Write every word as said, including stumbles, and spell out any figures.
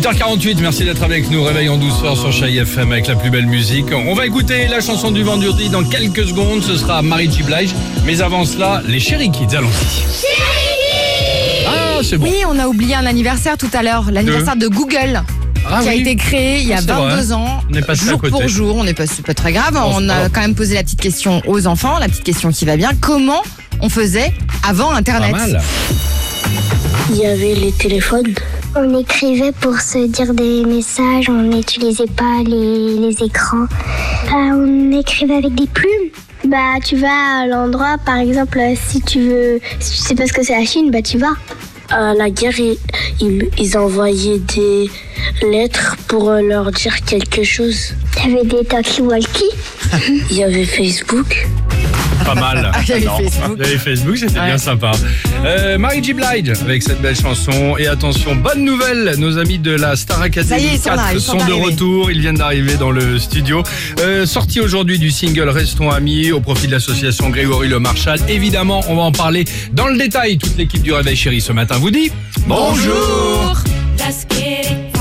huit heures quarante-huit, merci d'être avec nous. Réveil en douceur sur Chai F M avec la plus belle musique. On va écouter la chanson du vendredi dans quelques secondes. Ce sera Mary J. Blige. Mais avant cela, les Chéri Kids, allons-y. Ah, c'est bon. Oui, on a oublié un anniversaire tout à l'heure. L'anniversaire de, de Google. Ah, qui oui. a été créé il y a C'est vingt-deux vrai. ans, On est passé jour à côté. pour jour, on n'est pas, c'est pas très grave, Oh, on a alors. quand même posé la petite question aux enfants, la petite question qui va bien, comment on faisait avant Pas Internet? mal. Il y avait les téléphones. On écrivait pour se dire des messages, on n'utilisait pas les, les écrans. Bah, on écrivait avec des plumes. Bah, tu vas à l'endroit, par exemple, si tu veux, si tu sais pas ce que c'est la Chine, bah tu vas. À la guerre, ils, ils, ils envoyaient des lettres pour leur dire quelque chose. Il y avait des talkie-walkie. Il y avait Facebook. Pas mal. Ah, il y avait Non. Facebook. Il y avait Facebook, c'était Ouais. bien sympa. Euh, Mary J. Blige avec cette belle chanson. Et attention, bonne nouvelle, nos amis de la Star Academy Ça y est, ils sont là, quatre ils sont sont de arrivés. retour. Ils viennent d'arriver dans le studio. Euh, sortie aujourd'hui du single Restons Amis au profit de l'association Grégory Le Marchal. Évidemment, on va en parler dans le détail. Toute l'équipe du Réveil Chéri ce matin vous dit bonjour. Bonjour. Let's get it